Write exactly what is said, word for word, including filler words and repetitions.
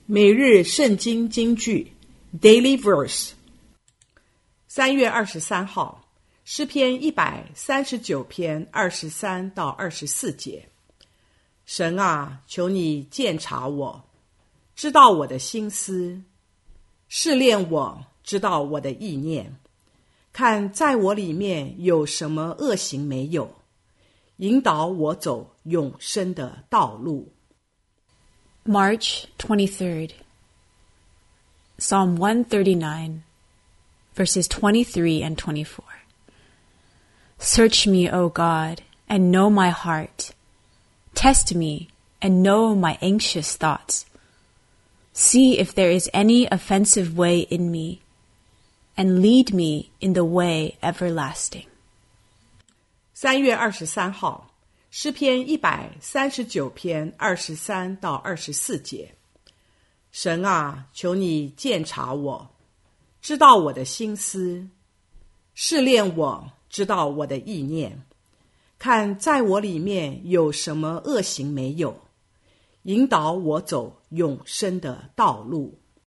每日圣经金句 Daily Verse 三月二十三号，诗篇一百三十九篇二十三到二十四节。神啊，求你鉴察我，知道我的心思，试炼我，知道我的意念，看在我里面有什么恶行没有，引导我走永生的道路。 March twenty-third, Psalm one thirty-nine, verses twenty-three and twenty-four. Search me, O God, and know my heart. Test me, and know my anxious thoughts. See if there is any offensive way in me, and lead me in the way everlasting. 三月二十三号，诗篇一百三十九篇二十三到二十四节。神啊，求你鉴察我，知道我的心思，试炼我，知道我的意念，看在我里面有什么恶行没有，引导我走永生的道路。